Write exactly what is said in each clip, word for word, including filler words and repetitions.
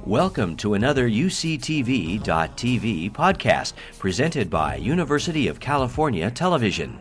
Welcome to another U C T V dot T V podcast presented by University of California Television.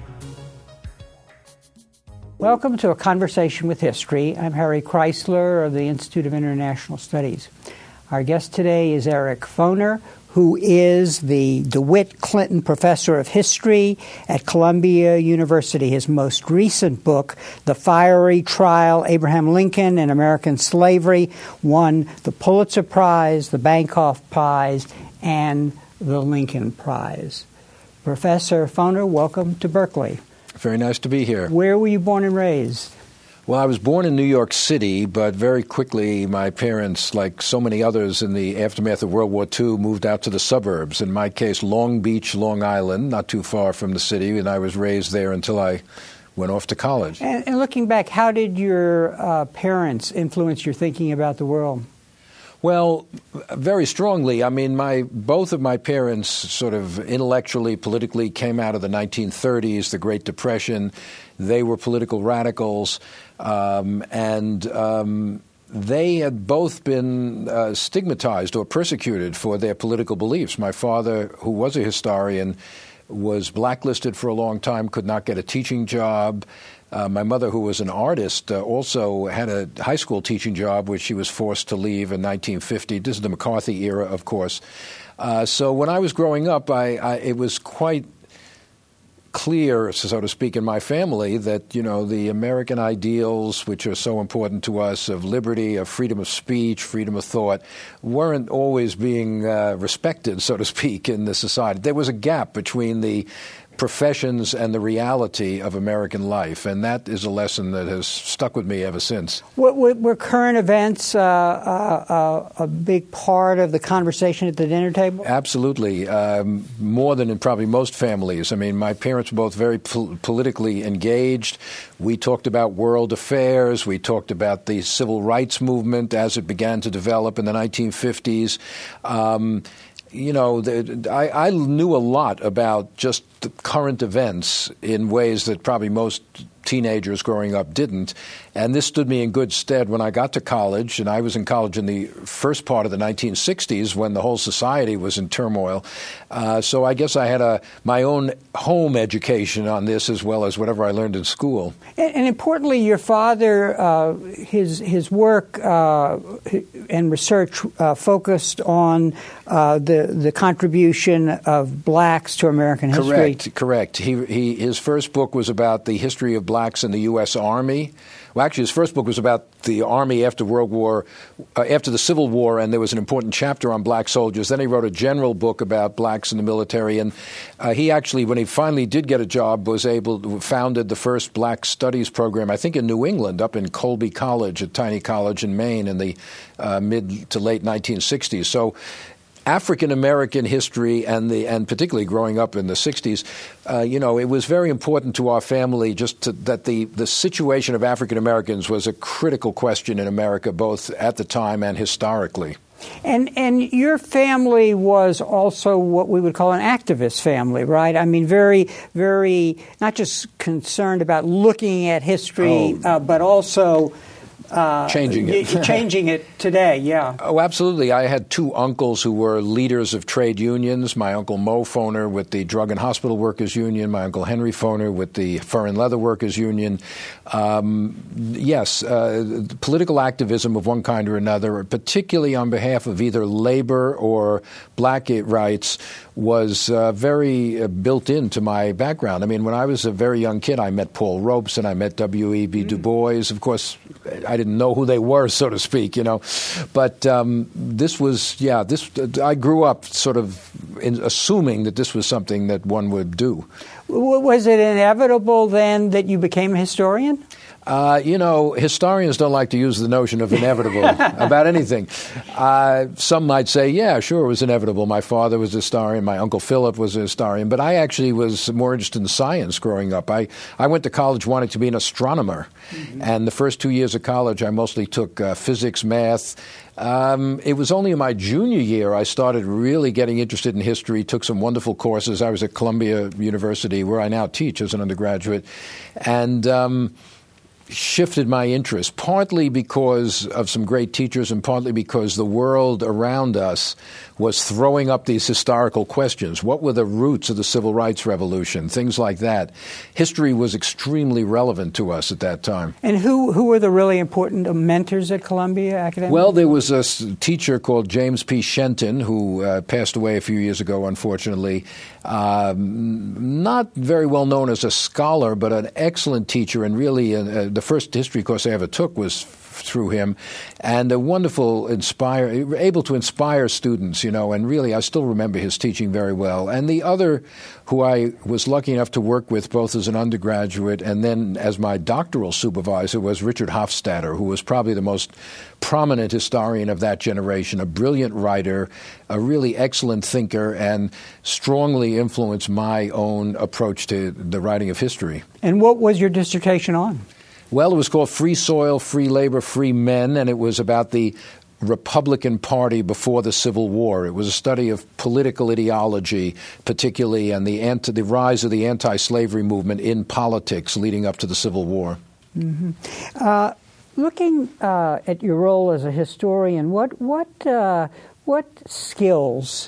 Welcome to A Conversation with History. I'm Harry Chrysler of the Institute of International Studies. Our guest today is Eric Foner, who is the DeWitt Clinton Professor of History at Columbia University. His most recent book, The Fiery Trial, Abraham Lincoln and American Slavery, won the Pulitzer Prize, the Bancroft Prize, and the Lincoln Prize. Professor Foner, welcome to Berkeley. Very nice to be here. Where were you born and raised? Well, I was born in New York City, but very quickly my parents, like so many others in the aftermath of World War Two, moved out to the suburbs. In my case, Long Beach, Long Island, not too far from the city, and I was raised there until I went off to college. And, and looking back, how did your uh, parents influence your thinking about the world? Well, very strongly. I mean, my both of my parents sort of intellectually, politically came out of the nineteen thirties, the Great Depression. They were political radicals, um, and um, they had both been uh, stigmatized or persecuted for their political beliefs. My father, who was a historian, was blacklisted for a long time, could not get a teaching job. Uh, my mother, who was an artist, uh, also had a high school teaching job, which she was forced to leave in nineteen fifty. This is the McCarthy era, of course. Uh, so when I was growing up, I, I, it was quite clear, so to speak, in my family that, you know, the American ideals, which are so important to us, of liberty, of freedom of speech, freedom of thought, weren't always being uh, respected, so to speak, in the society. There was a gap between the professions and the reality of American life, and that is a lesson that has stuck with me ever since. Were, were, were current events uh, uh, uh, a big part of the conversation at the dinner table? Absolutely, um, more than in probably most families. I mean, my parents were both very pol- politically engaged. We talked about world affairs. We talked about the civil rights movement as it began to develop in the nineteen fifties. Um, You know, the, I, I knew a lot about just the current events in ways that probably most teenagers growing up didn't. And this stood me in good stead when I got to college. And I was in college in the first part of the nineteen sixties when the whole society was in turmoil. Uh, so I guess I had a my own home education on this as well as whatever I learned in school. And, and importantly, your father, uh, his his work uh, and research uh, focused on uh, the the contribution of blacks to American history. Correct, correct. He he his first book was about the history of blacks in the U S Army. Well, actually, his first book was about the Army after World War, uh, after the Civil War, and there was an important chapter on black soldiers. Then he wrote a general book about blacks in the military, and uh, he actually, when he finally did get a job, was able to founded the first black studies program, I think in New England, up in Colby College, a tiny college in Maine, in the uh, mid to late nineteen sixties. So African-American history, and the and particularly growing up in the sixties, uh, you know, it was very important to our family just to, that the, the situation of African-Americans was a critical question in America, both at the time and historically. And and your family was also what we would call an activist family, right? I mean, very, very, not just concerned about looking at history, oh. uh, but also Uh, changing it. changing it today, yeah. Oh, absolutely. I had two uncles who were leaders of trade unions. My Uncle Mo Foner with the Drug and Hospital Workers Union, my Uncle Henry Foner with the Fur and Leather Workers Union. Um, yes, uh, political activism of one kind or another, particularly on behalf of either labor or black rights, was uh, very uh, built into my background. I mean, when I was a very young kid, I met Paul Robeson, I met W E B. Mm. Du Bois. Of course, I didn't know who they were, so to speak, you know. But um, this was, yeah, this. I grew up sort of in assuming that this was something that one would do. Was it inevitable then that you became a historian? Uh, you know, historians don't like to use the notion of inevitable about anything. Uh, some might say, yeah, sure, it was inevitable. My father was a historian. My Uncle Philip was a historian. But I actually was more interested in science growing up. I, I went to college wanting to be an astronomer. Mm-hmm. And the first two years of college, I mostly took uh, physics, math. Um, it was only in my junior year I started really getting interested in history, took some wonderful courses. I was at Columbia University, where I now teach as an undergraduate. And um shifted my interest, partly because of some great teachers and partly because the world around us was throwing up these historical questions. What were the roots of the Civil Rights Revolution? Things like that. History was extremely relevant to us at that time. And who, who were the really important mentors at Columbia Academy? Well, there was a teacher called James P. Shenton who uh, passed away a few years ago, unfortunately. Um, not very well known as a scholar, but an excellent teacher, and really uh, the first history course I ever took was through him, and a wonderful inspire, able to inspire students, you know, and really I still remember his teaching very well. And the other who I was lucky enough to work with both as an undergraduate and then as my doctoral supervisor was Richard Hofstadter, who was probably the most prominent historian of that generation, a brilliant writer, a really excellent thinker, and strongly influenced my own approach to the writing of history. And what was your dissertation on? Well, it was called Free Soil, Free Labor, Free Men, and it was about the Republican Party before the Civil War. It was a study of political ideology, particularly, and the anti, the rise of the anti-slavery movement in politics leading up to the Civil War. Mm-hmm. Uh, looking uh, at your role as a historian, what what uh, what skills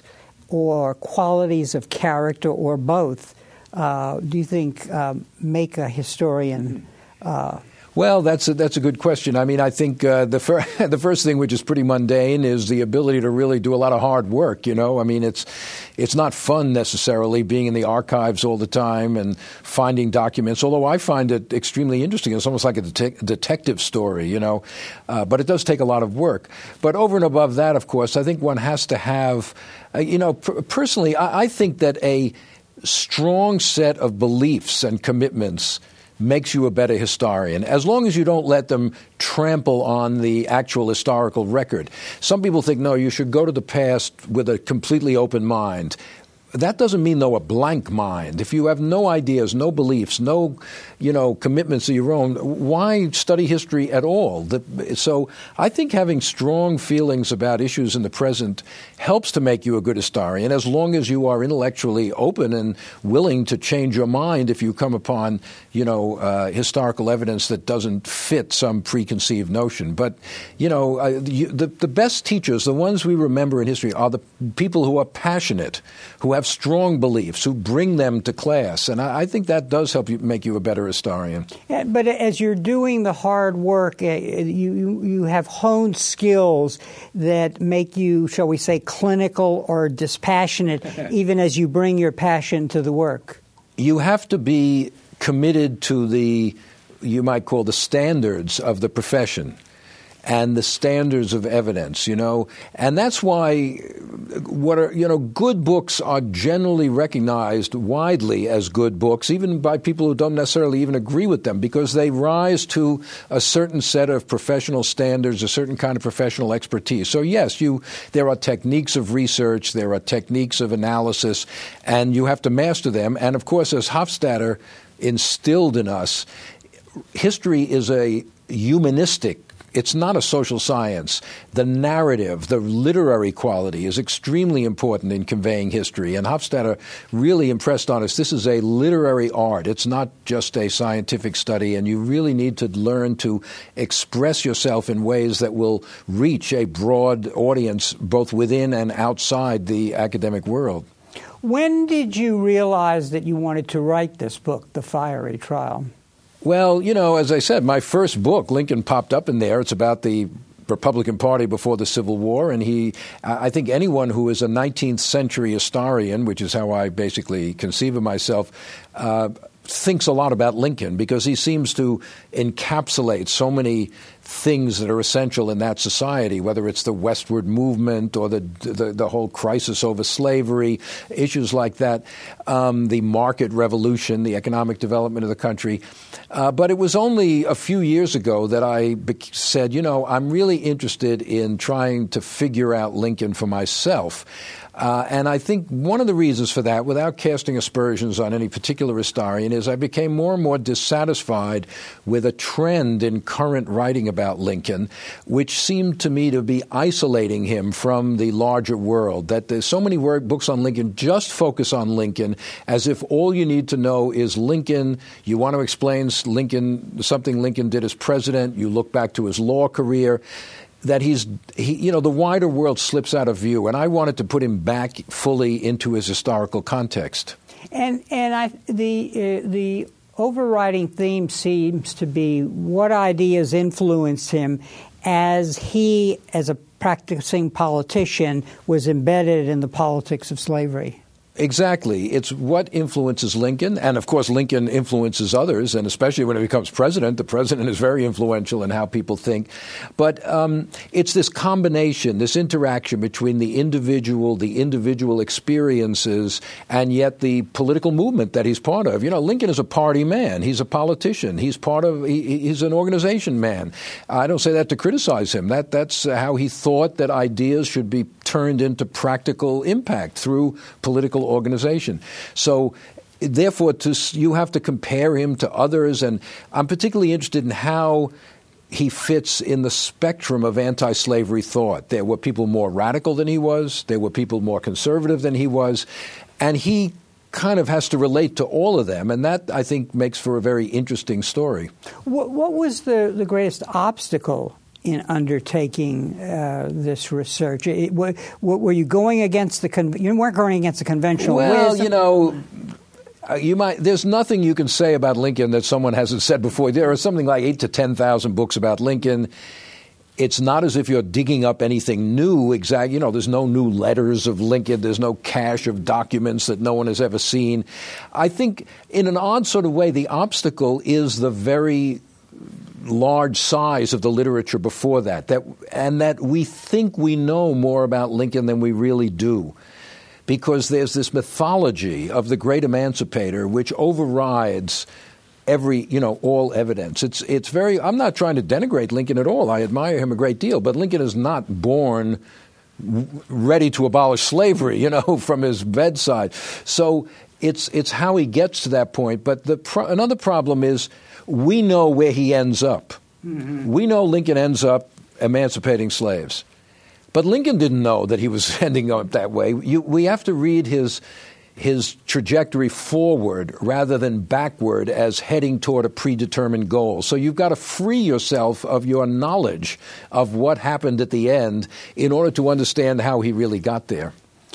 or qualities of character, or both, uh, do you think um, make a historian? Uh, Well, that's a, that's a good question. I mean, I think uh, the fir- the first thing, which is pretty mundane, is the ability to really do a lot of hard work. You know, I mean, it's it's not fun necessarily being in the archives all the time and finding documents. Although I find it extremely interesting. It's almost like a det- detective story. You know, uh, but it does take a lot of work. But over and above that, of course, I think one has to have. Uh, you know, per- personally, I-, I think that a strong set of beliefs and commitments makes you a better historian, as long as you don't let them trample on the actual historical record. Some people think, no, you should go to the past with a completely open mind. That doesn't mean, though, a blank mind. If you have no ideas, no beliefs, no, you know, commitments of your own, why study history at all? The, so I think having strong feelings about issues in the present helps to make you a good historian, as long as you are intellectually open and willing to change your mind if you come upon, you know, uh, historical evidence that doesn't fit some preconceived notion. But, you know, uh, you, the, the best teachers, the ones we remember in history, are the people who are passionate, who have strong beliefs, who bring them to class. And I, I think that does help you make you a better historian. Yeah, but as you're doing the hard work, uh, you, you have honed skills that make you, shall we say, clinical or dispassionate, even as you bring your passion to the work. You have to be committed to the, you might call the standards of the profession and the standards of evidence, you know. And that's why what are, you know, good books are generally recognized widely as good books, even by people who don't necessarily even agree with them, because they rise to a certain set of professional standards, a certain kind of professional expertise. So yes, you there are techniques of research, there are techniques of analysis, and you have to master them. And of course, as Hofstadter instilled in us, history is a humanistic, it's not a social science. The narrative, the literary quality is extremely important in conveying history. And Hofstadter really impressed on us, this is a literary art. It's not just a scientific study, and you really need to learn to express yourself in ways that will reach a broad audience, both within and outside the academic world. When did you realize that you wanted to write this book, The Fiery Trial? Well, you know, as I said, my first book, Lincoln, popped up in there. It's about the Republican Party before the Civil War, and he, I think anyone who is a nineteenth century historian, which is how I basically conceive of myself, uh, thinks a lot about Lincoln, because he seems to encapsulate so many things that are essential in that society, whether it's the westward movement or the the, the whole crisis over slavery, issues like that, um, the market revolution, the economic development of the country. Uh, but it was only a few years ago that I be- said, you know, I'm really interested in trying to figure out Lincoln for myself. Uh, and I think one of the reasons for that, without casting aspersions on any particular historian, is I became more and more dissatisfied with a trend in current writing about Lincoln, which seemed to me to be isolating him from the larger world, that there's so many word books on Lincoln just focus on Lincoln as if all you need to know is Lincoln. You want to explain Lincoln, something Lincoln did as president. You look back to his law career. That he's, he, you know, the wider world slips out of view. And I wanted to put him back fully into his historical context. And and I the uh, the overriding theme seems to be what ideas influenced him as he, as a practicing politician, was embedded in the politics of slavery. Exactly. It's what influences Lincoln. And, of course, Lincoln influences others, and especially when he becomes president. The president is very influential in how people think. But um, it's this combination, this interaction between the individual, the individual experiences, and yet the political movement that he's part of. You know, Lincoln is a party man. He's a politician. He's part of, he, he's an organization man. I don't say that to criticize him. That That's how he thought that ideas should be turned into practical impact through political organization. So therefore, to, you have to compare him to others, and I'm particularly interested in how he fits in the spectrum of anti-slavery thought. There were people more radical than he was. There were people more conservative than he was. And he kind of has to relate to all of them, and that, I think, makes for a very interesting story. What, what was the, the greatest obstacle in undertaking uh, this research? It, what, what, were you going against the con- you weren't going against the conventional well, wisdom? you know, uh, you might. There's nothing you can say about Lincoln that someone hasn't said before. There are something like eight to ten thousand books about Lincoln. It's not as if you're digging up anything new. Exact, you know, there's no new letters of Lincoln. There's no cache of documents that no one has ever seen. I think, in an odd sort of way, the obstacle is the very large size of the literature before that, that, and that we think we know more about Lincoln than we really do, because there's this mythology of the great emancipator which overrides every, you know, all evidence. It's it's very. I'm not trying to denigrate Lincoln at all. I admire him a great deal, but Lincoln is not born ready to abolish slavery, you know, from his bedside. So it's it's how he gets to that point. But the pro- another problem is, we know where he ends up. Mm-hmm. We know Lincoln ends up emancipating slaves. But Lincoln didn't know that he was ending up that way. You, we have to read his his trajectory forward rather than backward as heading toward a predetermined goal. So you've got to free yourself of your knowledge of what happened at the end in order to understand how he really got there.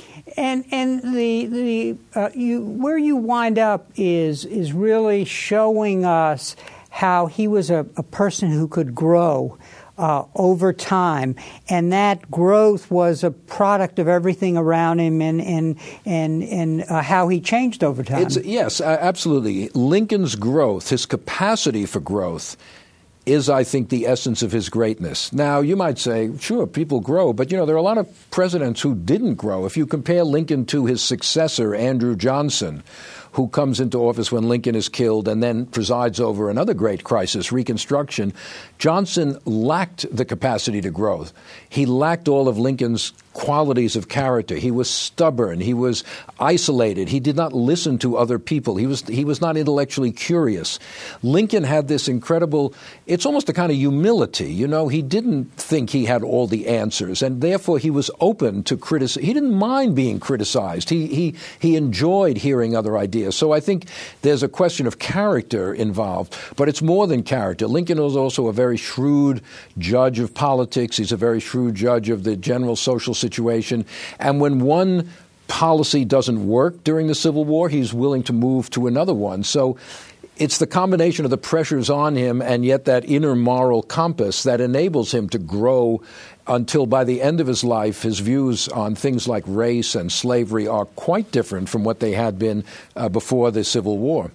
And and the the uh, you where you wind up is is really showing us how he was a, a person who could grow uh, over time, and that growth was a product of everything around him, and and and and uh, how he changed over time. It's, yes, absolutely. Lincoln's growth, his capacity for growth, is, I think, the essence of his greatness. Now, you might say, sure, people grow, but, you know, there are a lot of presidents who didn't grow. If you compare Lincoln to his successor, Andrew Johnson, who comes into office when Lincoln is killed and then presides over another great crisis, Reconstruction, Johnson lacked the capacity to grow. He lacked all of Lincoln's qualities of character. He was stubborn. He was isolated. He did not listen to other people. He was he was not intellectually curious. Lincoln had this incredible, it's almost a kind of humility. You know, he didn't think he had all the answers, and therefore he was open to criticism. He didn't mind being criticized. He he he enjoyed hearing other ideas. So I think there's a question of character involved, but it's more than character. Lincoln was also a very shrewd judge of politics. He's a very shrewd judge of the general social situation. And when one policy doesn't work during the Civil War, he's willing to move to another one. So it's the combination of the pressures on him and yet that inner moral compass that enables him to grow until by the end of his life, his views on things like race and slavery are quite different from what they had been uh, before the Civil War.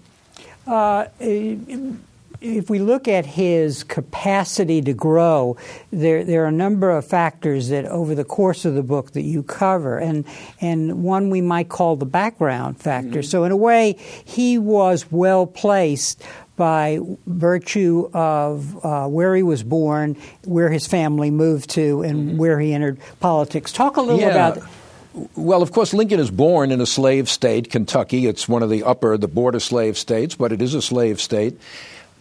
Uh, if we look at his capacity to grow, there there are a number of factors that over the course of the book that you cover, and and one we might call the background factor. Mm-hmm. So in a way, he was well placed by virtue of uh, where he was born, where his family moved to, and mm-hmm. where he entered politics. Talk a little yeah. about. Well, of course, Lincoln is born in a slave state, Kentucky. It's one of the upper, the border slave states, but it is a slave state.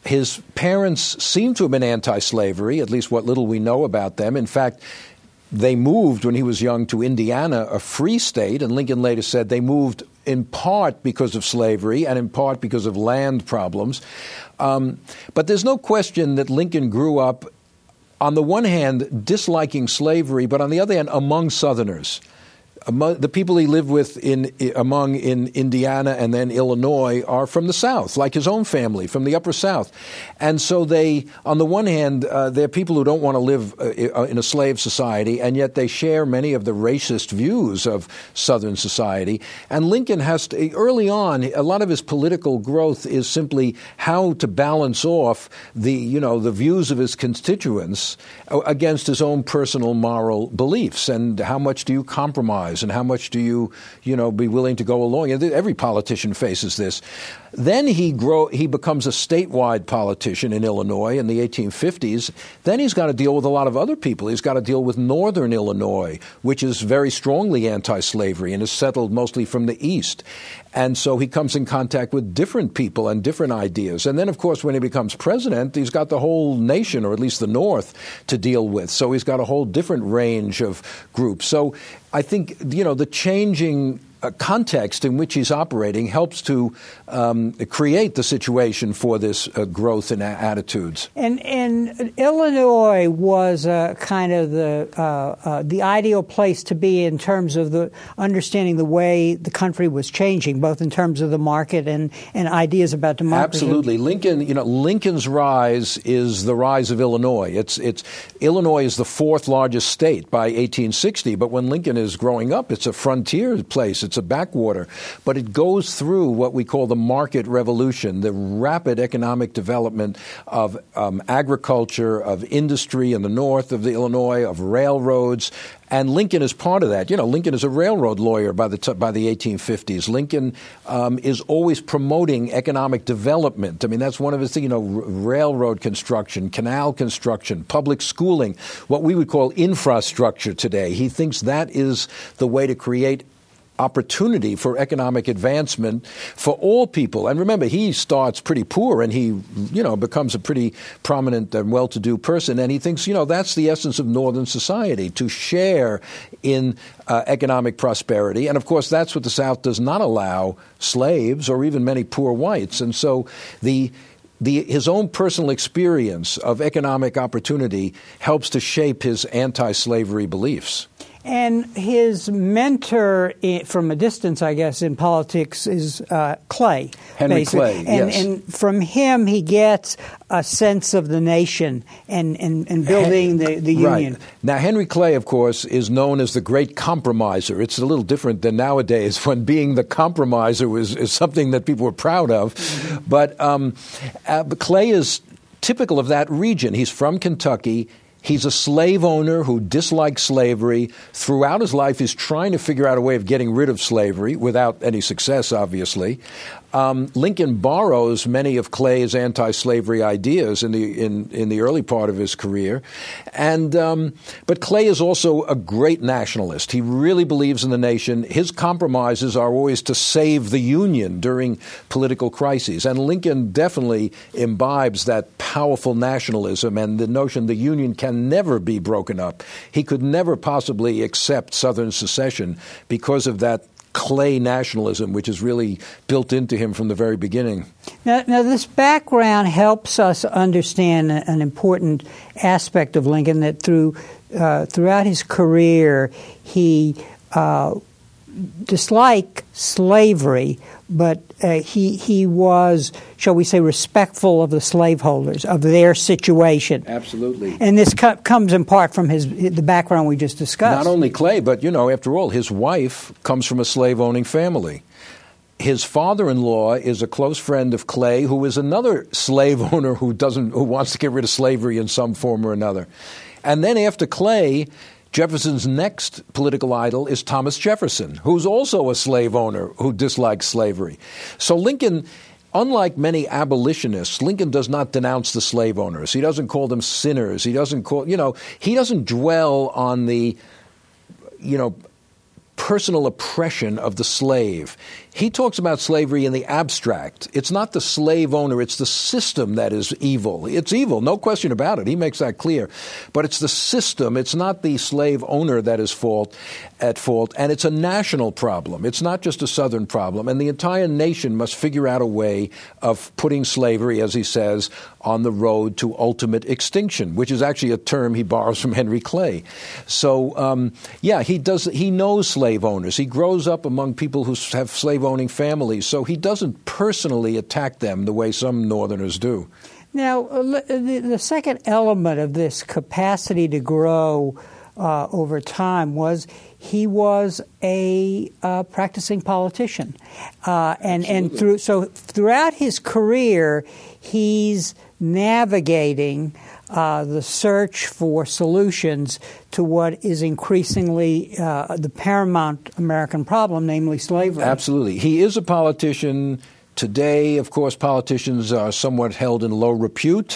His parents seem to have been anti-slavery, at least what little we know about them. In fact, they moved when he was young to Indiana, a free state, and Lincoln later said they moved in part because of slavery and in part because of land problems. Um, but there's no question that Lincoln grew up, on the one hand, disliking slavery, but on the other hand, among Southerners. Among the people he lived with in among in Indiana and then Illinois are from the South, like his own family, from the Upper South. And so they, on the one hand, uh, they're people who don't want to live uh, in a slave society, and yet they share many of the racist views of Southern society. And Lincoln has to, early on, a lot of his political growth is simply how to balance off the, you know, the views of his constituents against his own personal moral beliefs, and how much do you compromise? And how much do you, you know, be willing to go along? And every politician faces this. Then he grow. He becomes a statewide politician in Illinois in the eighteen fifties. Then he's got to deal with a lot of other people. He's got to deal with northern Illinois, which is very strongly anti-slavery and is settled mostly from the east. And so he comes in contact with different people and different ideas. And then, of course, when he becomes president, he's got the whole nation, or at least the North, to deal with. So he's got a whole different range of groups. So I think, you know, the changing uh, context in which he's operating helps to um, create the situation for this uh, growth in a- attitudes. And, and Illinois was uh, kind of the uh, uh, the ideal place to be in terms of the understanding the way the country was changing, both in terms of the market and, and ideas about democracy. Absolutely. Lincoln, you know, Lincoln's rise is the rise of Illinois. It's it's Illinois is the fourth largest state by eighteen sixty, but when Lincoln is growing up, it's a frontier place. It's a backwater. But it goes through what we call the market revolution, the rapid economic development of um, agriculture, of industry in the north of the Illinois, of railroads. And Lincoln is part of that. You know, Lincoln is a railroad lawyer by the t- by the eighteen fifties. Lincoln um, is always promoting economic development. I mean, that's one of his things, you know, r- railroad construction, canal construction, public schooling, what we would call infrastructure today. He thinks that is the way to create opportunity for economic advancement for all people. And remember, he starts pretty poor and he, you know, becomes a pretty prominent and well-to-do person. And he thinks, you know, that's the essence of Northern society, to share in uh, economic prosperity. And of course, that's what the South does not allow slaves or even many poor whites. And so the The, his own personal experience of economic opportunity helps to shape his anti-slavery beliefs. And his mentor, from a distance, I guess, in politics is uh, Clay. Henry basically. Clay, and, yes. And from him, he gets a sense of the nation and, and, and building the, the Union. Right. Now, Henry Clay, of course, is known as the great compromiser. It's a little different than nowadays, when being the compromiser was, is something that people were proud of. Mm-hmm. But um, uh, Clay is typical of that region. He's from Kentucky. He's a slave owner who dislikes slavery. Throughout his life, he's trying to figure out a way of getting rid of slavery without any success, obviously. Um, Lincoln borrows many of Clay's anti-slavery ideas in the in, in the early part of his career, and um, but Clay is also a great nationalist. He really believes in the nation. His compromises are always to save the Union during political crises, and Lincoln definitely imbibes that powerful nationalism and the notion the Union can never be broken up. He could never possibly accept Southern secession because of that Clay nationalism, which is really built into him from the very beginning. Now, now this background helps us understand an important aspect of Lincoln, that through uh, throughout his career, he uh, disliked slavery, but uh, he he was, shall we say, respectful of the slaveholders, of their situation. Absolutely. And this co- comes in part from his the background we just discussed. Not only Clay, but, you know, after all, his wife comes from a slave-owning family. His father-in-law is a close friend of Clay, who is another slave owner who doesn't who wants to get rid of slavery in some form or another. And then after Clay, Jefferson's next political idol is Thomas Jefferson, who's also a slave owner who dislikes slavery. So Lincoln, unlike many abolitionists, Lincoln does not denounce the slave owners. He doesn't call them sinners. He doesn't call, you know, he doesn't dwell on the, you know, personal oppression of the slave. he talks about slavery in the abstract. It's not the slave owner, it's the system that is evil. It's evil, no question about it. He makes that clear. But it's the system, it's not the slave owner that is fault at fault, and it's a national problem. It's not just a Southern problem, and the entire nation must figure out a way of putting slavery, as he says, on the road to ultimate extinction, which is actually a term he borrows from Henry Clay. So, um, yeah, he does. He knows slave owners. He grows up among people who have slave-owning families, so he doesn't personally attack them the way some Northerners do. Now, the, the second element of this capacity to grow uh, over time was he was a uh, practicing politician, uh, and and through so throughout his career, he's navigating uh, the search for solutions to what is increasingly uh, the paramount American problem, namely slavery. Absolutely. He is a politician. Today, of course, politicians are somewhat held in low repute.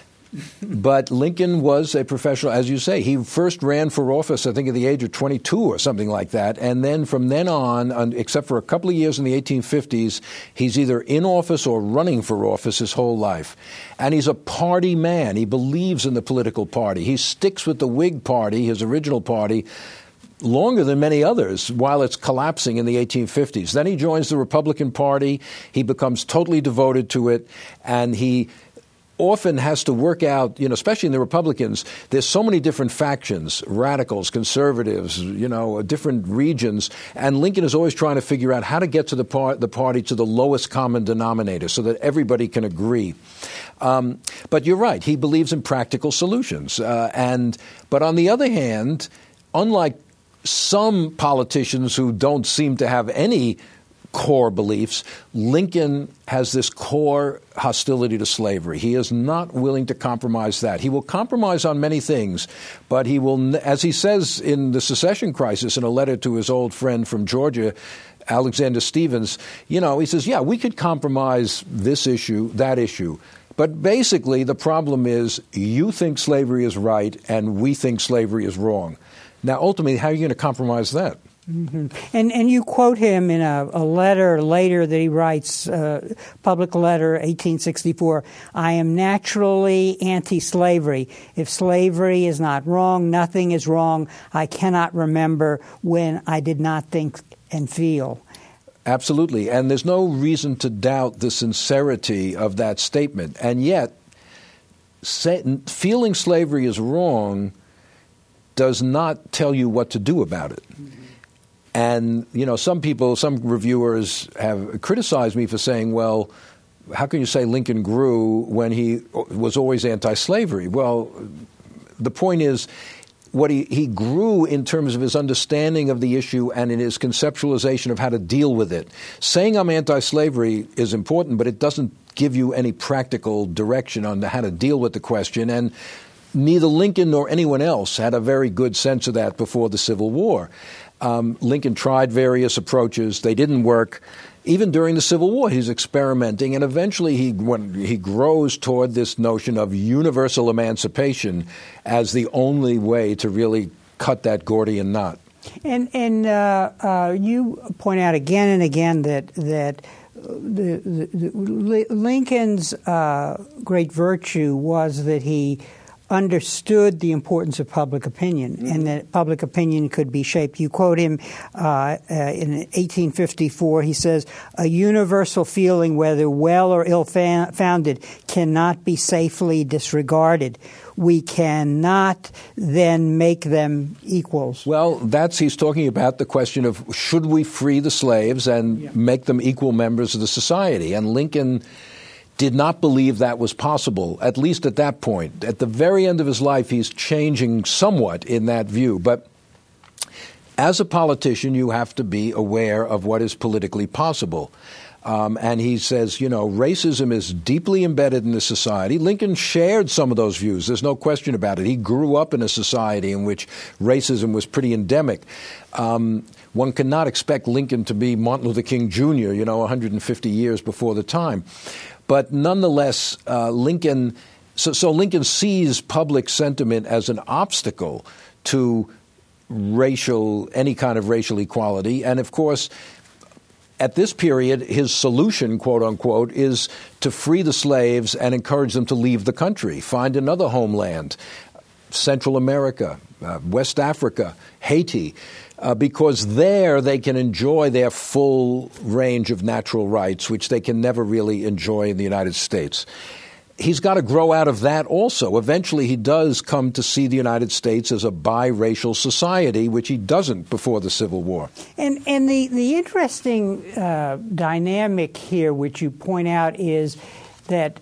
But Lincoln was a professional, as you say. He first ran for office, I think, at the age of twenty-two or something like that. And then from then on, except for a couple of years in the eighteen fifties, he's either in office or running for office his whole life. And he's a party man. He believes in the political party. He sticks with the Whig Party, his original party, longer than many others while it's collapsing in the eighteen fifties. Then he joins the Republican Party. He becomes totally devoted to it, and he often has to work out, you know, especially in the Republicans, there's so many different factions, radicals, conservatives, you know, different regions, and Lincoln is always trying to figure out how to get to the, par- the party to the lowest common denominator so that everybody can agree. Um, but you're right, he believes in practical solutions. Uh, and but on the other hand, unlike some politicians who don't seem to have any core beliefs, Lincoln has this core hostility to slavery. He is not willing to compromise that. He will compromise on many things, but he will, as he says in the Secession Crisis in a letter to his old friend from Georgia, Alexander Stephens, you know, he says, yeah, we could compromise this issue, that issue. But basically, the problem is you think slavery is right and we think slavery is wrong. Now, ultimately, how are you going to compromise that? Mm-hmm. And and you quote him in a, a letter later that he writes, uh, public letter, eighteen sixty-four, I am naturally anti-slavery. If slavery is not wrong, nothing is wrong. I cannot remember when I did not think and feel. Absolutely. And there's no reason to doubt the sincerity of that statement. And yet, say, feeling slavery is wrong does not tell you what to do about it. Mm-hmm. And, you know, some people, some reviewers have criticized me for saying, well, how can you say Lincoln grew when he was always anti-slavery? Well, the point is, what he, he grew in terms of his understanding of the issue and in his conceptualization of how to deal with it. Saying I'm anti-slavery is important, but it doesn't give you any practical direction on how to deal with the question. And neither Lincoln nor anyone else had a very good sense of that before the Civil War. Um, Lincoln tried various approaches. They didn't work. Even during the Civil War, he's experimenting, and eventually he when he grows toward this notion of universal emancipation as the only way to really cut that Gordian knot. And and uh, uh, you point out again and again that that the, the, the Lincoln's uh, great virtue was that he understood the importance of public opinion, mm-hmm. and that public opinion could be shaped. You quote him uh, uh, in eighteen fifty-four. He says, a universal feeling, whether well or ill-founded, cannot be safely disregarded. We cannot then make them equals. Well, that's he's talking about the question of should we free the slaves and yeah. make them equal members of the society? And Lincoln did not believe that was possible, at least at that point. At the very end of his life, he's changing somewhat in that view. But as a politician, you have to be aware of what is politically possible. Um, and he says, you know, racism is deeply embedded in the society. Lincoln shared some of those views. There's no question about it. He grew up in a society in which racism was pretty endemic. Um, one cannot expect Lincoln to be Martin Luther King Junior, you know, one hundred fifty years before the time. But nonetheless, uh, Lincoln, so, so Lincoln sees public sentiment as an obstacle to racial, any kind of racial equality. And of course, at this period, his solution, quote unquote, is to free the slaves and encourage them to leave the country, find another homeland, Central America, uh, West Africa, Haiti, uh, because there they can enjoy their full range of natural rights, which they can never really enjoy in the United States. He's got to grow out of that also. Eventually, he does come to see the United States as a biracial society, which he doesn't before the Civil War. And and the, the interesting uh, dynamic here, which you point out, is that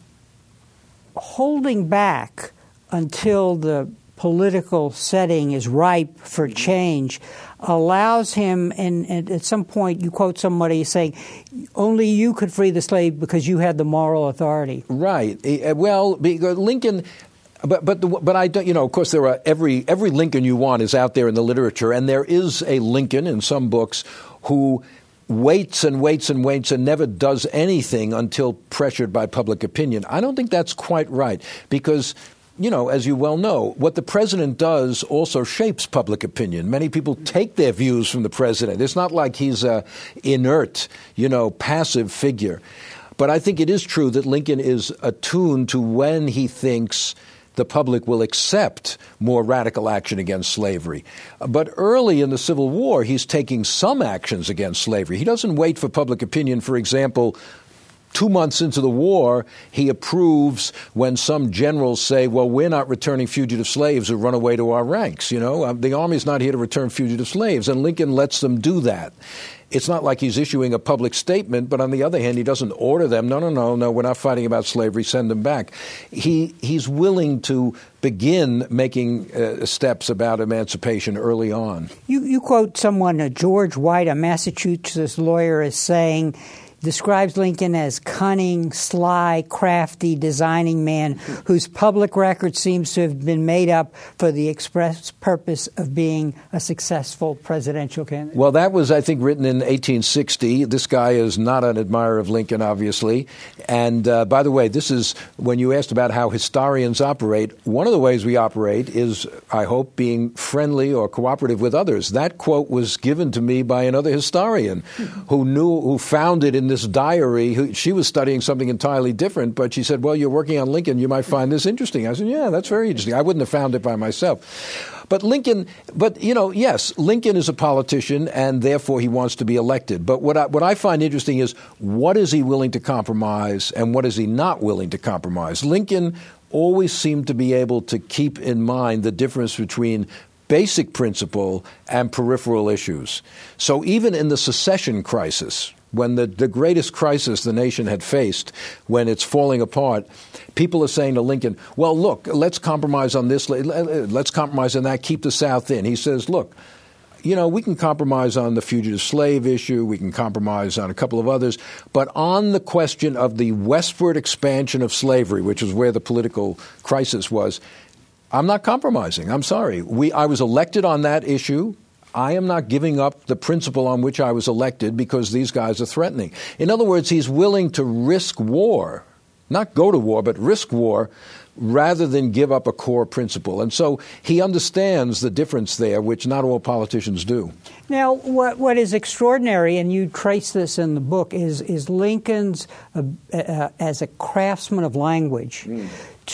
holding back until the political setting is ripe for change allows him, and, and at some point you quote somebody saying, only you could free the slave because you had the moral authority. Right. Well, Lincoln... But but the, but I don't, you know, of course there are every every Lincoln you want is out there in the literature, and there is a Lincoln in some books who waits and waits and waits and never does anything until pressured by public opinion. I don't think that's quite right, because, you know, as you well know, what the president does also shapes public opinion. Many people take their views from the president. It's not like he's a inert, you know, passive figure. But I think it is true that Lincoln is attuned to when he thinks the public will accept more radical action against slavery. But early in the Civil War, he's taking some actions against slavery. He doesn't wait for public opinion. For example, two months into the war, he approves when some generals say, well, we're not returning fugitive slaves who run away to our ranks. You know, the Army's not here to return fugitive slaves. And Lincoln lets them do that. It's not like he's issuing a public statement, but on the other hand, he doesn't order them. No, no, no, no, we're not fighting about slavery. Send them back. He he's willing to begin making uh, steps about emancipation early on. You, you quote someone, uh, George White, a Massachusetts lawyer, as saying, describes Lincoln as cunning, sly, crafty, designing man whose public record seems to have been made up for the express purpose of being a successful presidential candidate. Well, that was, I think, written in eighteen sixty. This guy is not an admirer of Lincoln, obviously. And uh, by the way, this is, when you asked about how historians operate, one of the ways we operate is, I hope, being friendly or cooperative with others. That quote was given to me by another historian who knew, who found it in this diary. Who, she was studying something entirely different, but she said, well, you're working on Lincoln, you might find this interesting. I said, yeah, that's very interesting. I wouldn't have found it by myself. But Lincoln, but, you know, yes, Lincoln is a politician, and therefore he wants to be elected. But what I, what I find interesting is, what is he willing to compromise and what is he not willing to compromise? Lincoln always seemed to be able to keep in mind the difference between basic principle and peripheral issues. So even in the secession crisis, when the, the greatest crisis the nation had faced, when it's falling apart, people are saying to Lincoln, well, look, let's compromise on this, let's compromise on that, keep the South in. He says, look, you know, we can compromise on the fugitive slave issue, we can compromise on a couple of others, but on the question of the westward expansion of slavery, which is where the political crisis was, I'm not compromising. I'm sorry. We, I was elected on that issue. I am not giving up the principle on which I was elected because these guys are threatening. In other words, he's willing to risk war, not go to war, but risk war, rather than give up a core principle. And so he understands the difference there, which not all politicians do. Now, what what is extraordinary, and you trace this in the book, is, is Lincoln's, uh, uh, as a craftsman of language, mm.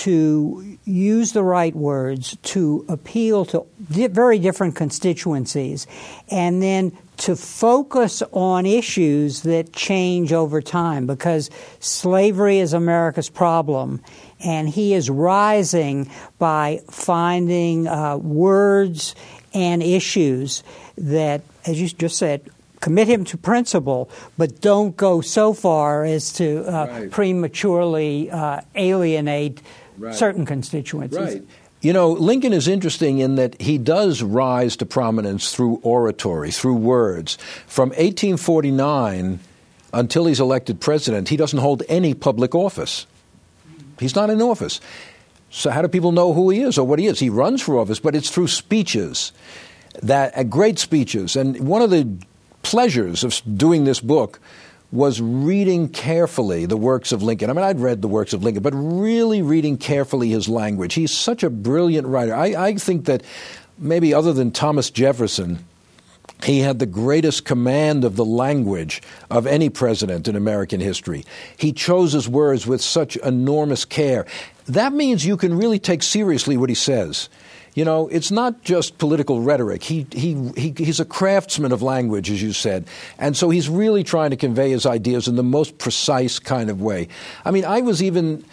to use the right words, to appeal to di- very different constituencies, and then to focus on issues that change over time, because slavery is America's problem, and he is rising by finding uh, words and issues that, as you just said, commit him to principle, but don't go so far as to uh, right. prematurely uh, alienate right. certain constituencies. Right. You know, Lincoln is interesting in that he does rise to prominence through oratory, through words. From eighteen forty-nine until he's elected president, he doesn't hold any public office. He's not in office. So how do people know who he is or what he is? He runs for office, but it's through speeches, that uh, great speeches. And one of the pleasures of doing this book was reading carefully the works of Lincoln. I mean, I'd read the works of Lincoln, but really reading carefully his language. He's such a brilliant writer. I, I think that maybe other than Thomas Jefferson, He had the greatest command of the language of any president in American history. He chose his words with such enormous care. That means you can really take seriously what he says. You know, it's not just political rhetoric. He, he, he, he's a craftsman of language, as you said. And so he's really trying to convey his ideas in the most precise kind of way. I mean, I was even,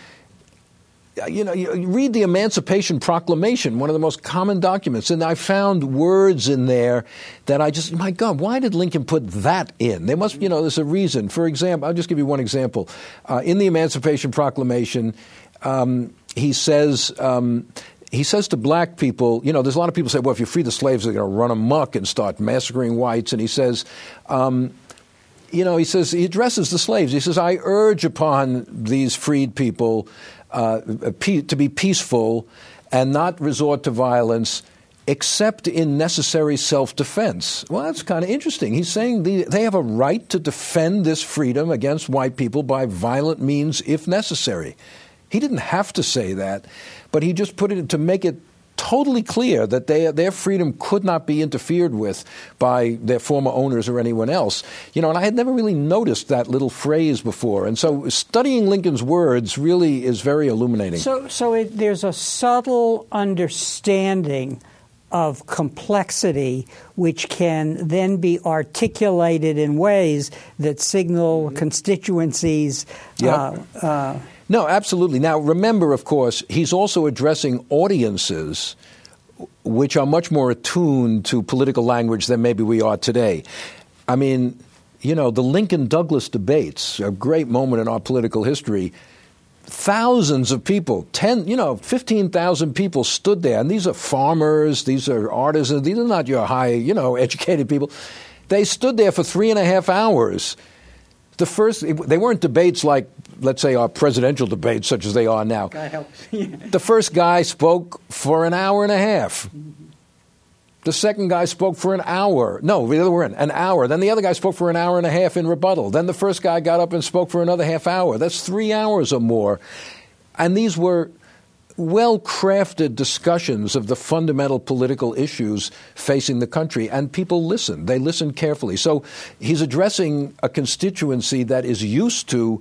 you know, you read the Emancipation Proclamation, one of the most common documents, and I found words in there that I just, my God, why did Lincoln put that in? There must, you know, there's a reason. For example, I'll just give you one example. Uh, in the Emancipation Proclamation, um, he says... Um, He says to black people, you know, there's a lot of people say, well, if you free the slaves, they're going to run amok and start massacring whites. And he says, um, you know, he says, he addresses the slaves. He says, I urge upon these freed people uh, to be peaceful and not resort to violence except in necessary self-defense. Well, that's kind of interesting. He's saying the, they have a right to defend this freedom against white people by violent means if necessary. He didn't have to say that, but he just put it to make it totally clear that they, their freedom could not be interfered with by their former owners or anyone else. You know, and I had never really noticed that little phrase before. And so studying Lincoln's words really is very illuminating. So, so it, there's a subtle understanding of complexity which can then be articulated in ways that signal constituencies. Yep. Uh, uh, No, absolutely. Now, remember, of course, he's also addressing audiences which are much more attuned to political language than maybe we are today. I mean, you know, the Lincoln-Douglas debates, a great moment in our political history. Thousands of people, ten, you know, fifteen thousand people stood there. And these are farmers, these are artisans, these are not your high, you know, educated people. They stood there for three and a half hours. The first, they weren't debates like, let's say, our presidential debates, such as they are now. God helps. Yeah. The first guy spoke for an hour and a half. Mm-hmm. The second guy spoke for an hour. No, the other way, an hour. Then the other guy spoke for an hour and a half in rebuttal. Then the first guy got up and spoke for another half hour. That's three hours or more. And these were well-crafted discussions of the fundamental political issues facing the country, and people listened. They listened carefully. So he's addressing a constituency that is used to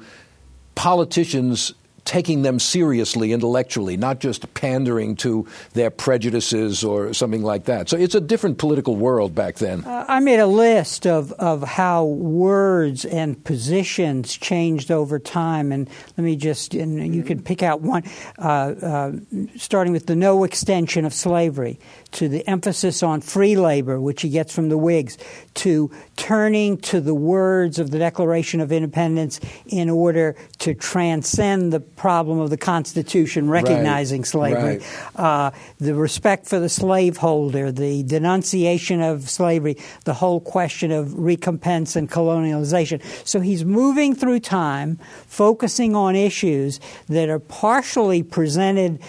politicians taking them seriously intellectually, not just pandering to their prejudices or something like that. So it's a different political world back then. Uh, I made a list of, of how words and positions changed over time, and let me just, and you can pick out one, uh, uh, starting with the no extension of slavery, to the emphasis on free labor, which he gets from the Whigs, to turning to the words of the Declaration of Independence in order to transcend the problem of the Constitution recognizing right. slavery, right. uh, the respect for the slaveholder, the denunciation of slavery, the whole question of recompense and colonialization. So he's moving through time, focusing on issues that are partially presented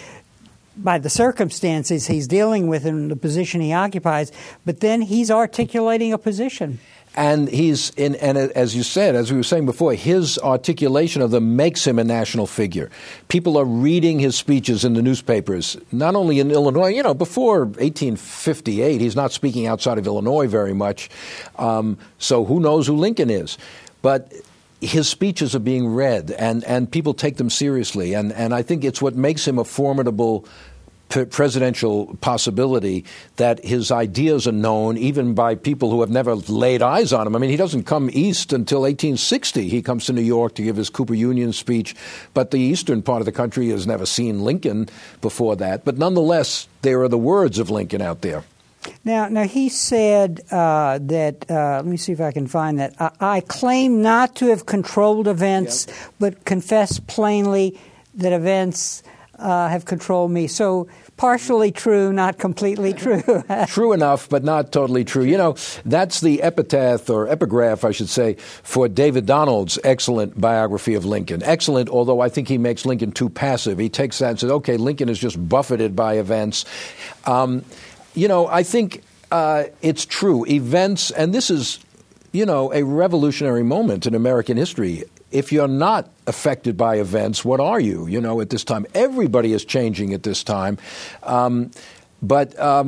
by the circumstances he's dealing with in the position he occupies, but then he's articulating a position. And he's in, and as you said, as we were saying before, his articulation of them makes him a national figure. People are reading his speeches in the newspapers, not only in Illinois. You know, before eighteen fifty-eight, he's not speaking outside of Illinois very much. Um, so who knows who Lincoln is? But his speeches are being read, and, and people take them seriously. And, and I think it's what makes him a formidable p- presidential possibility, that his ideas are known even by people who have never laid eyes on him. I mean, he doesn't come east until eighteen sixty. He comes to New York to give his Cooper Union speech, but the eastern part of the country has never seen Lincoln before that. But nonetheless, there are the words of Lincoln out there. Now, now he said uh, that, uh, let me see if I can find that, I, I claim not to have controlled events, yep. but confess plainly that events uh, have controlled me. So partially true, not completely true. True enough, but not totally true. You know, that's the epitaph, or epigraph, I should say, for David Donald's excellent biography of Lincoln. Excellent, although I think he makes Lincoln too passive. He takes that and says, okay, Lincoln is just buffeted by events. Um, you know, I think uh, it's true. Events, and this is, you know, a revolutionary moment in American history. If you're not affected by events, what are you, you know, at this time? Everybody is changing at this time. Um, but, um,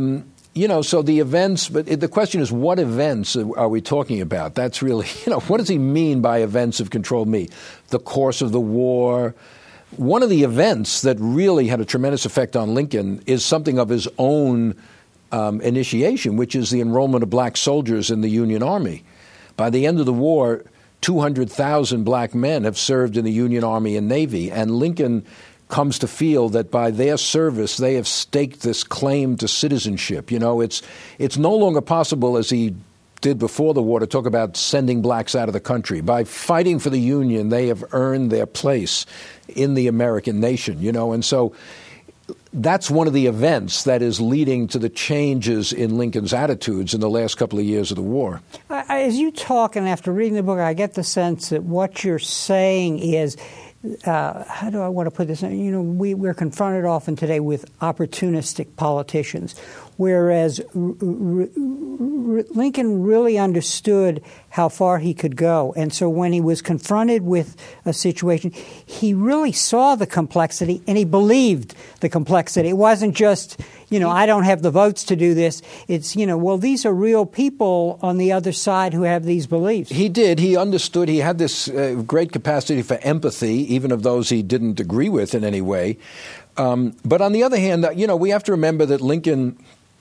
You know, so the events, but the question is, what events are we talking about? That's really, you know, what does he mean by events have controlled me? The course of the war. One of the events that really had a tremendous effect on Lincoln is something of his own um, initiation, which is the enrollment of black soldiers in the Union Army. By the end of the war, two hundred thousand black men have served in the Union Army and Navy, and Lincoln comes to feel that by their service they have staked this claim to citizenship. You know, it's it's no longer possible, as he did before the war, to talk about sending blacks out of the country. By fighting for the Union, they have earned their place in the American nation, you know, and so that's one of the events that is leading to the changes in Lincoln's attitudes in the last couple of years of the war. As you talk, and after reading the book, I get the sense that what you're saying is, Uh, how do I want to put this? You know, we, we're confronted often today with opportunistic politicians, whereas R- R- R- Lincoln really understood how far he could go. And so when he was confronted with a situation, he really saw the complexity and he believed the complexity. It wasn't just, you know, I don't have the votes to do this. It's, you know, well, these are real people on the other side who have these beliefs. He did. He understood. He had this uh, great capacity for empathy, even of those he didn't agree with in any way. Um, but on the other hand, you know, we have to remember that Lincoln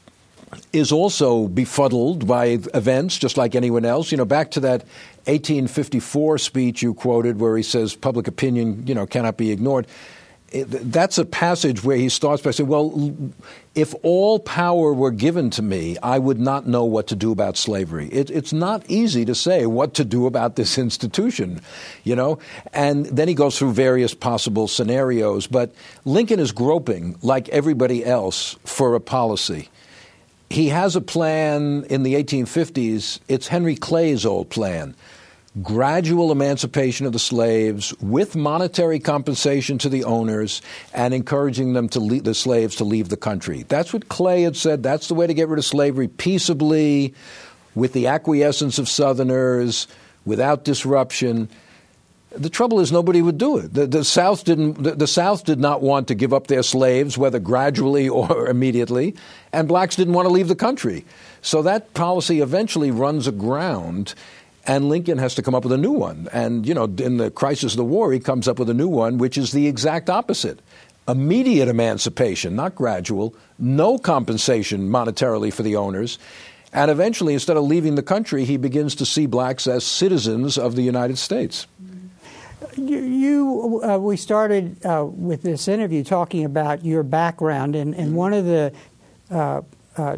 is also befuddled by events just like anyone else. You know, back to that eighteen fifty-four speech you quoted where he says public opinion, you know, cannot be ignored. That's a passage where he starts by saying, well, if all power were given to me, I would not know what to do about slavery. It, it's not easy to say what to do about this institution, you know. And then he goes through various possible scenarios. But Lincoln is groping, like everybody else, for a policy. He has a plan in the eighteen fifties. It's Henry Clay's old plan. Gradual emancipation of the slaves with monetary compensation to the owners and encouraging them to leave, the slaves to leave the country. That's what Clay had said. That's the way to get rid of slavery peaceably, with the acquiescence of Southerners, without disruption. The trouble is nobody would do it. The, the South didn't. The, the South did not want to give up their slaves, whether gradually or immediately, and blacks didn't want to leave the country. So that policy eventually runs aground. And Lincoln has to come up with a new one. And, you know, in the crisis of the war, he comes up with a new one, which is the exact opposite. Immediate emancipation, not gradual, no compensation monetarily for the owners. And eventually, instead of leaving the country, he begins to see blacks as citizens of the United States. You, you uh, we started uh, with this interview talking about your background, and, and one of the uh, uh,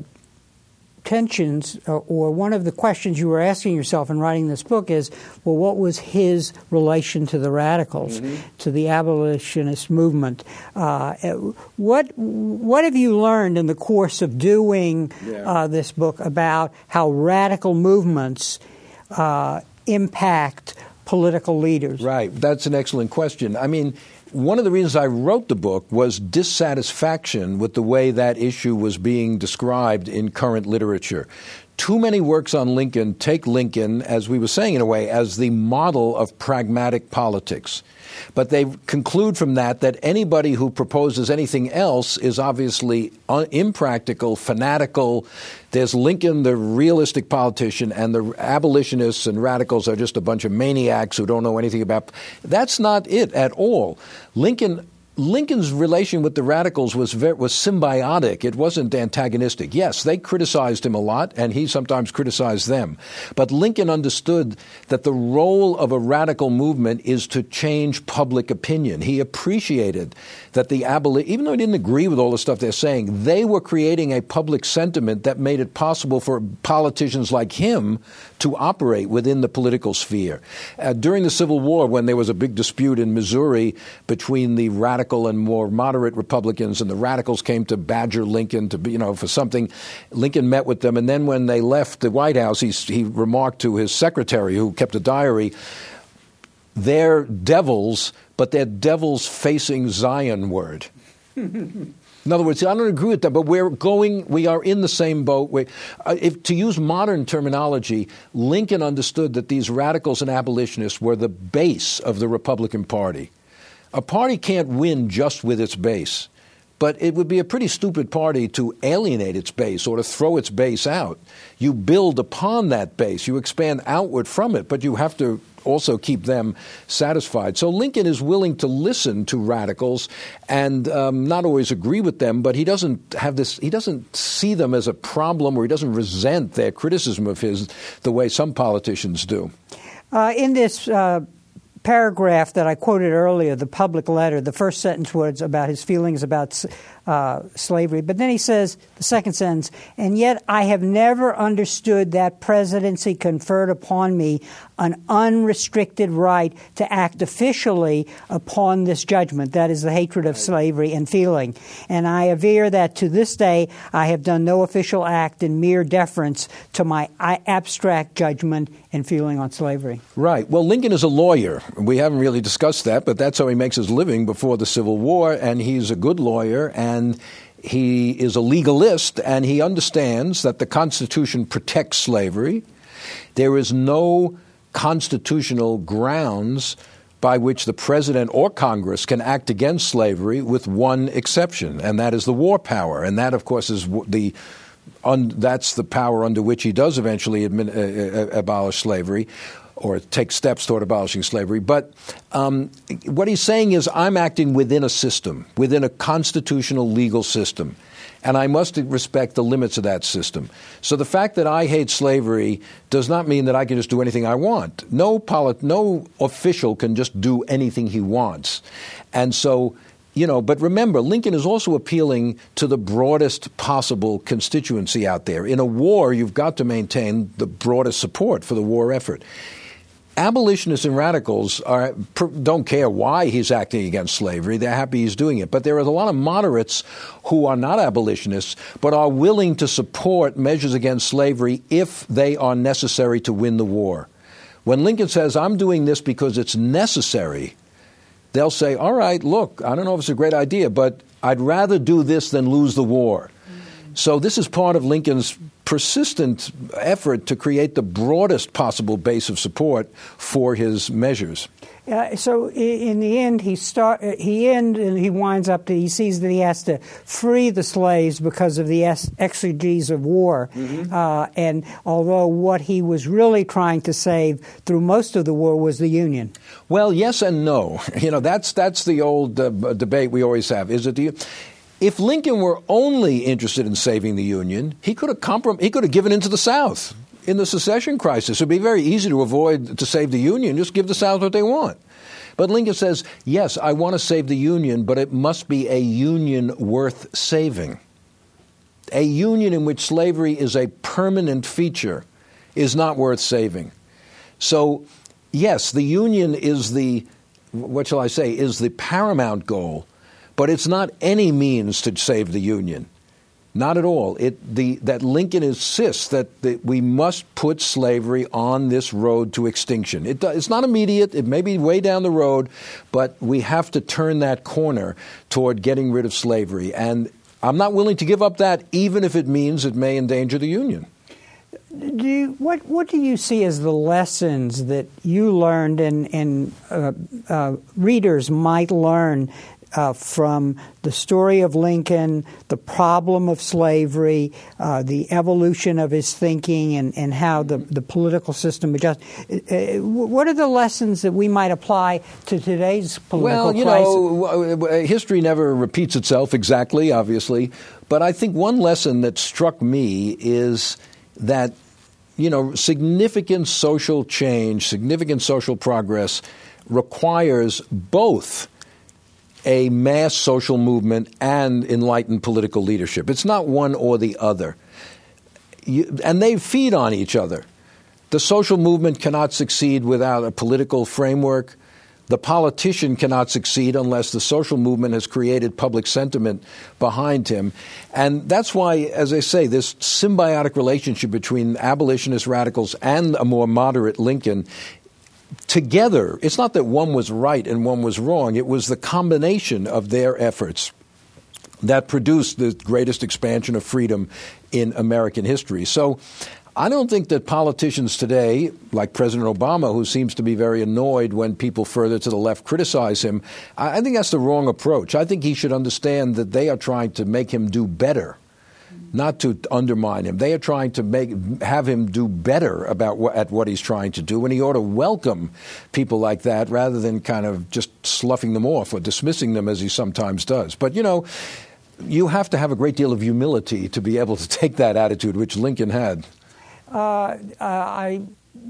tensions, uh, or one of the questions you were asking yourself in writing this book is, well, what was his relation to the radicals, mm-hmm. to the abolitionist movement? Uh, what what have you learned in the course of doing yeah. uh, this book about how radical movements uh, impact political leaders? Right. That's an excellent question. I mean, one of the reasons I wrote the book was dissatisfaction with the way that issue was being described in current literature. Too many works on Lincoln take Lincoln, as we were saying in a way, as the model of pragmatic politics. But they conclude from that that anybody who proposes anything else is obviously un- impractical, fanatical. There's Lincoln, the realistic politician, and the abolitionists and radicals are just a bunch of maniacs who don't know anything about. That's not it at all. Lincoln Lincoln's relation with the radicals was very, was symbiotic. It wasn't antagonistic. Yes, they criticized him a lot, and he sometimes criticized them. But Lincoln understood that the role of a radical movement is to change public opinion. He appreciated that the aboli- even though he didn't agree with all the stuff they're saying, they were creating a public sentiment that made it possible for politicians like him to operate within the political sphere. Uh, during the Civil War, when there was a big dispute in Missouri between the radical and more moderate Republicans, and the radicals came to badger Lincoln to be, you know, for something, Lincoln met with them. And then when they left the White House, he, he remarked to his secretary, who kept a diary, they're devils, but they're devils facing Zionward. In other words, I don't agree with that, but we're going, we are in the same boat. We, uh, if, to use modern terminology, Lincoln understood that these radicals and abolitionists were the base of the Republican Party. A party can't win just with its base. but it would be a pretty stupid party to alienate its base or to throw its base out. You build upon that base. You expand outward from it, but you have to also keep them satisfied. So Lincoln is willing to listen to radicals and um, not always agree with them, but he doesn't have this, he doesn't see them as a problem, or he doesn't resent their criticism of his the way some politicians do. Uh, in this uh paragraph that I quoted earlier, the public letter, the first sentence was about his feelings about uh, slavery. But then he says, the second sentence, and yet I have never understood that presidency conferred upon me an unrestricted right to act officially upon this judgment. That is the hatred of slavery and feeling. And I aver that to this day I have done no official act in mere deference to my abstract judgment and feeling on slavery. Right. Well, Lincoln is a lawyer. We haven't really discussed that, but that's how he makes his living before the Civil War, and he's a good lawyer, and he is a legalist, and he understands that the Constitution protects slavery. There is no constitutional grounds by which the president or Congress can act against slavery, with one exception, and that is the war power. And that, of course, is the un, that's the power under which he does eventually admin, uh, uh, abolish slavery, or take steps toward abolishing slavery. But um, what he's saying is, I'm acting within a system, within a constitutional legal system, and I must respect the limits of that system. So the fact that I hate slavery does not mean that I can just do anything I want. No polit- no official can just do anything he wants. And so, you know, but remember, Lincoln is also appealing to the broadest possible constituency out there. In a war, you've got to maintain the broadest support for the war effort. Abolitionists and radicals are, don't care why he's acting against slavery. They're happy he's doing it. But there are a lot of moderates who are not abolitionists but are willing to support measures against slavery if they are necessary to win the war. When Lincoln says, I'm doing this because it's necessary, they'll say, all right, look, I don't know if it's a great idea, but I'd rather do this than lose the war. Mm-hmm. So this is part of Lincoln's persistent effort to create the broadest possible base of support for his measures. Uh, so in the end, he start he end and he winds up that he sees that he has to free the slaves because of the exigencies of war. Mm-hmm. Uh, and although what he was really trying to save through most of the war was the Union. Well, yes and no. You know, that's that's the old uh, debate we always have. Is it the If Lincoln were only interested in saving the Union, he could have comprom- he could have given in to the South in the secession crisis. It would be very easy to avoid to save the Union. Just give the South what they want. But Lincoln says, yes, I want to save the Union, but it must be a Union worth saving. A Union in which slavery is a permanent feature is not worth saving. So, yes, the Union is the, what shall I say, is the paramount goal. But it's not any means to save the Union. Not at all. It, the, that Lincoln insists that, that we must put slavery on this road to extinction. It, it's not immediate. It may be way down the road, but we have to turn that corner toward getting rid of slavery. And I'm not willing to give up that, even if it means it may endanger the Union. Do you, what, what do you see as the lessons that you learned and, and uh, uh, readers might learn Uh, from the story of Lincoln, the problem of slavery, uh, the evolution of his thinking, and, and how the, the political system adjusts? Uh, what are the lessons that we might apply to today's political well, you crisis? know, history never repeats itself exactly, obviously. But I think one lesson that struck me is that, you know, significant social change, significant social progress requires both a mass social movement and enlightened political leadership. It's not one or the other. You, and they feed on each other. The social movement cannot succeed without a political framework. The politician cannot succeed unless the social movement has created public sentiment behind him. And that's why, as I say, this symbiotic relationship between abolitionist radicals and a more moderate Lincoln together, it's not that one was right and one was wrong. It was the combination of their efforts that produced the greatest expansion of freedom in American history. So I don't think that politicians today, like President Obama, who seems to be very annoyed when people further to the left criticize him, I, I think that's the wrong approach. I think he should understand that they are trying to make him do better, not to undermine him. They are trying to make have him do better about wh- at what he's trying to do, and he ought to welcome people like that rather than kind of just sloughing them off or dismissing them as he sometimes does. But, you know, you have to have a great deal of humility to be able to take that attitude, which Lincoln had. Uh, I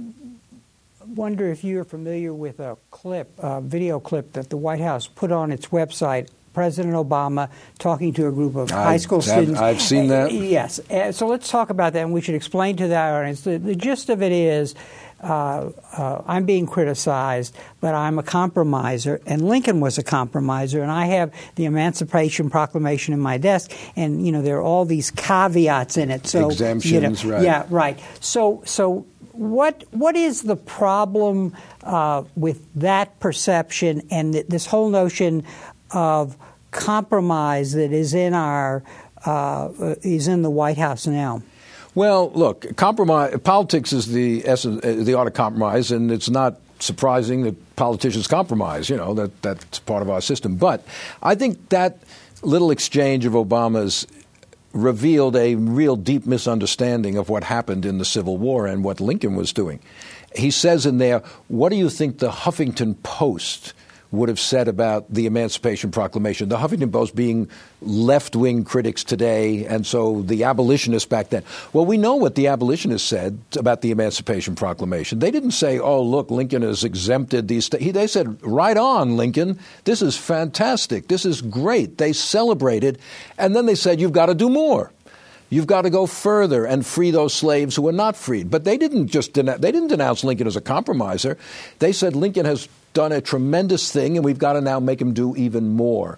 wonder if you're familiar with a clip, a video clip that the White House put on its website, President Obama talking to a group of I, high school I've, students. I've seen that. Uh, yes. Uh, so let's talk about that, and we should explain to the audience. The, the gist of it is uh, uh, I'm being criticized, but I'm a compromiser, and Lincoln was a compromiser, and I have the Emancipation Proclamation in my desk, and, you know, there are all these caveats in it. So, exemptions, you know, right. Yeah, right. So, so what what is the problem uh, with that perception and th- this whole notion of compromise that is in our uh, is in the White House now? Well, look, compromise. Politics is the essence, the art of compromise, and it's not surprising that politicians compromise. You know, that that's part of our system. But I think that little exchange of Obama's revealed a real deep misunderstanding of what happened in the Civil War and what Lincoln was doing. He says in there, what do you think the Huffington Post would have said about the Emancipation Proclamation? The Huffington Post being left-wing critics today, and so the abolitionists back then. Well, we know what the abolitionists said about the Emancipation Proclamation. They didn't say, oh, look, Lincoln has exempted these. St-. They said, right on, Lincoln. This is fantastic. This is great. They celebrated, and then they said, you've got to do more. You've got to go further and free those slaves who were not freed. But they didn't just den- they didn't denounce Lincoln as a compromiser. They said Lincoln has done a tremendous thing, and we've got to now make him do even more.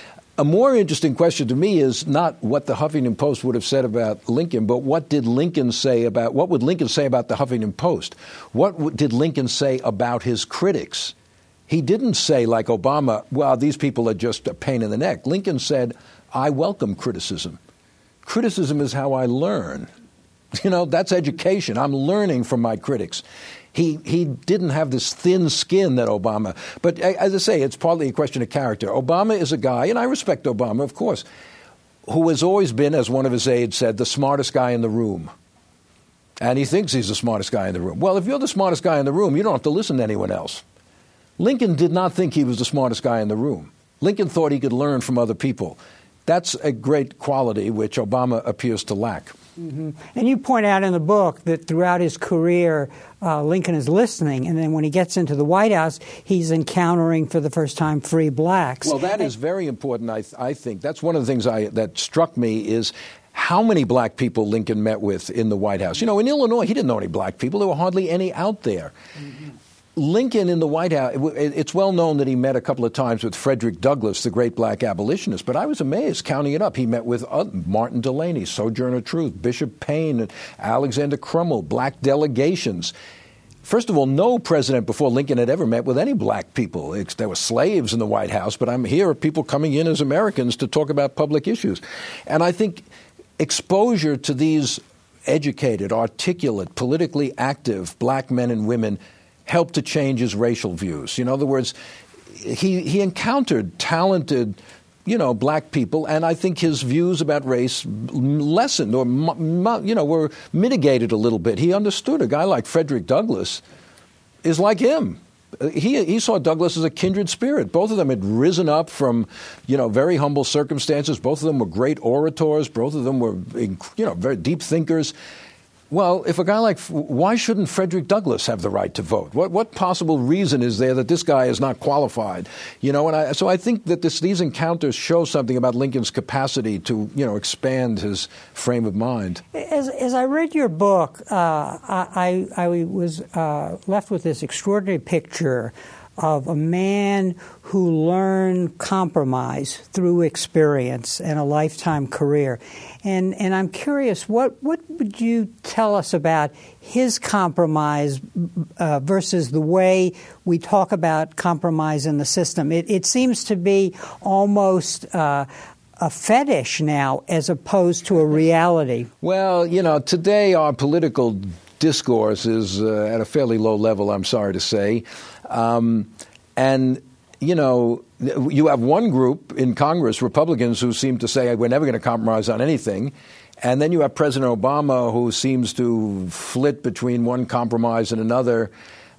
A more interesting question to me is not what the Huffington Post would have said about Lincoln, but what did Lincoln say about, what would Lincoln say about the Huffington Post? What w- did Lincoln say about his critics? He didn't say, like Obama, well, these people are just a pain in the neck. Lincoln said, I welcome criticism. Criticism is how I learn. You know, that's education. I'm learning from my critics. He he didn't have this thin skin that Obama. But as I say, it's partly a question of character. Obama is a guy, and I respect Obama, of course, who has always been, as one of his aides said, the smartest guy in the room. And he thinks he's the smartest guy in the room. Well, if you're the smartest guy in the room, you don't have to listen to anyone else. Lincoln did not think he was the smartest guy in the room. Lincoln thought he could learn from other people. That's a great quality which Obama appears to lack. Mm-hmm. And you point out in the book that throughout his career, uh, Lincoln is listening, and then when he gets into the White House, he's encountering for the first time free blacks. Well, that is very important, I, th- I think. That's one of the things I, that struck me is how many black people Lincoln met with in the White House. You know, in Illinois, he didn't know any black people. There were hardly any out there. Mm-hmm. Lincoln in the White House, it's well known that he met a couple of times with Frederick Douglass, the great black abolitionist, but I was amazed counting it up. He met with uh, Martin Delany, Sojourner Truth, Bishop Payne, Alexander Crummell, black delegations. First of all, no president before Lincoln had ever met with any black people. It's, there were slaves in the White House, but I'm here are people coming in as Americans to talk about public issues. And I think exposure to these educated, articulate, politically active black men and women helped to change his racial views. In other words, he he encountered talented, you know, black people, and I think his views about race lessened or, you know, were mitigated a little bit. He understood a guy like Frederick Douglass is like him. He he saw Douglass as a kindred spirit. Both of them had risen up from, you know, very humble circumstances. Both of them were great orators. Both of them were, you know, very deep thinkers. Well, if a guy like, why shouldn't Frederick Douglass have the right to vote? What what possible reason is there that this guy is not qualified? You know, and I, so I think that this, these encounters show something about Lincoln's capacity to, you know, expand his frame of mind. As as I read your book, uh, I I was uh, left with this extraordinary picture of a man who learned compromise through experience and a lifetime career. And and I'm curious, what, what would you tell us about his compromise uh, versus the way we talk about compromise in the system? It, it seems to be almost uh, a fetish now as opposed to a reality? Well, you know, today our political discourse is uh, at a fairly low level, I'm sorry to say. Um, and, you know, you have one group in Congress, Republicans, who seem to say we're never going to compromise on anything. And then you have President Obama, who seems to flit between one compromise and another.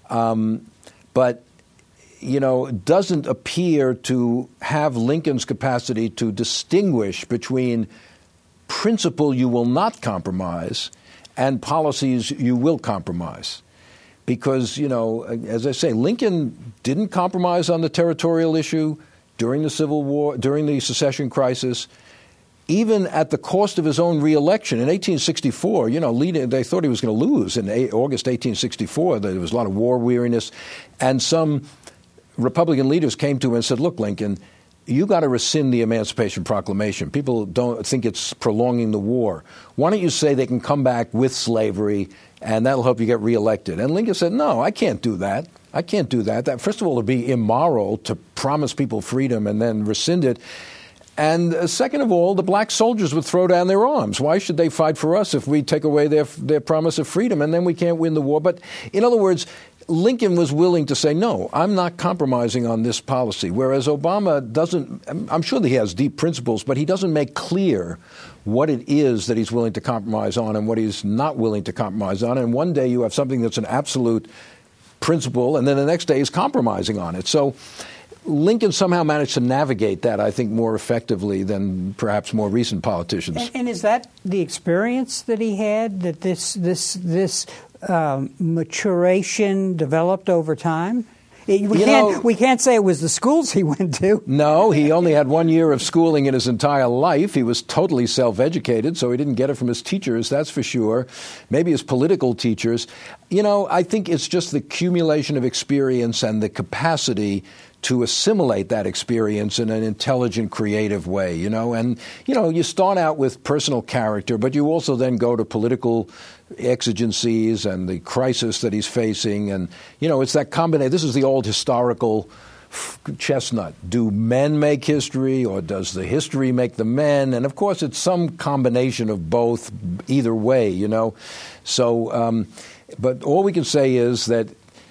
Um, but, you know, doesn't appear to have Lincoln's capacity to distinguish between principle you will not compromise and policies you will compromise. Because, you know, as I say, Lincoln didn't compromise on the territorial issue during the Civil War, during the secession crisis, even at the cost of his own reelection. In eighteen sixty-four, you know, leading, they thought he was going to lose in August eighteen sixty-four. There was a lot of war weariness. And some Republican leaders came to him and said, look, Lincoln, you got to rescind the Emancipation Proclamation. People don't think it's prolonging the war. Why don't you say they can come back with slavery, and that'll help you get reelected? And Lincoln said, no, I can't do that. I can't do that. That first of all, it would be immoral to promise people freedom and then rescind it. And uh, second of all, the black soldiers would throw down their arms. Why should they fight for us if we take away their their promise of freedom and then we can't win the war? But in other words, Lincoln was willing to say, no, I'm not compromising on this policy, whereas Obama doesn't. I'm sure that he has deep principles, but he doesn't make clear what it is that he's willing to compromise on and what he's not willing to compromise on. And one day you have something that's an absolute principle, and then the next day he's compromising on it. So Lincoln somehow managed to navigate that, I think, more effectively than perhaps more recent politicians. And, and is that the experience that he had, that this this this um, maturation developed over time? We you can't know, we can't say it was the schools he went to. No, he only had one year of schooling in his entire life. He was totally self-educated, so he didn't get it from his teachers, that's for sure. Maybe his political teachers. You know, I think it's just the accumulation of experience and the capacity to assimilate that experience in an intelligent, creative way, you know. And, you know, you start out with personal character, but you also then go to political exigencies and the crisis that he's facing. And, you know, it's that combination. This is the old historical chestnut. Do men make history, or does the history make the men? And, of course, it's some combination of both either way, you know. So, um, but all we can say is that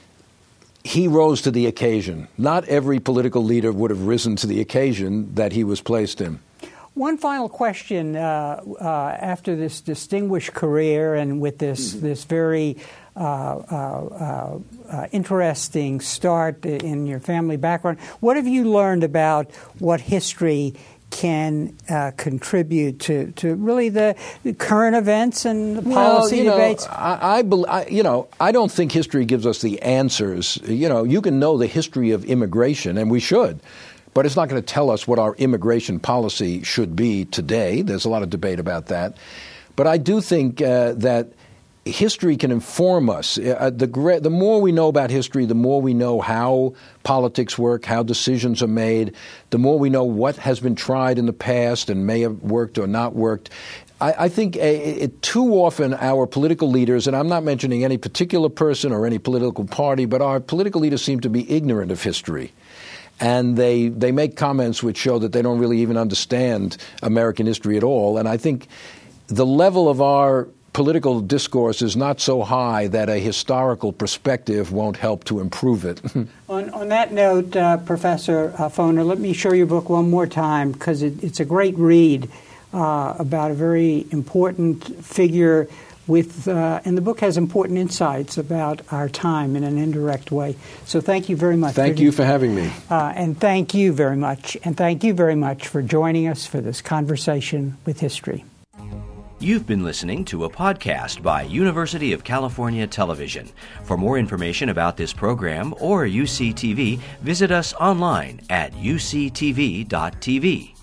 he rose to the occasion. Not every political leader would have risen to the occasion that he was placed in. One final question. Uh, uh, after this distinguished career and with this this very uh, uh, uh, interesting start in your family background, what have you learned about what history can uh, contribute to, to really the, the current events and the policy well, you know, debates? I, I, I, you know, I don't think history gives us the answers. You know, you can know the history of immigration, and we should, but it's not going to tell us what our immigration policy should be today. There's a lot of debate about that. But I do think uh, that history can inform us. Uh, the, the more we know about history, the more we know how politics work, how decisions are made, the more we know what has been tried in the past and may have worked or not worked. I, I think a, a, too often our political leaders, and I'm not mentioning any particular person or any political party, but our political leaders seem to be ignorant of history. And they, they make comments which show that they don't really even understand American history at all. And I think the level of our political discourse is not so high that a historical perspective won't help to improve it. on, on that note, uh, Professor uh, Foner, let me show your book one more time, because it, it's a great read uh, about a very important figure with, uh, and the book has important insights about our time in an indirect way. So thank you very much. Thank for, you for having me. Uh, and thank you very much. And thank you very much for joining us for this conversation with history. You've been listening to a podcast by University of California Television. For more information about this program or U C T V, visit us online at U C T V dot T V.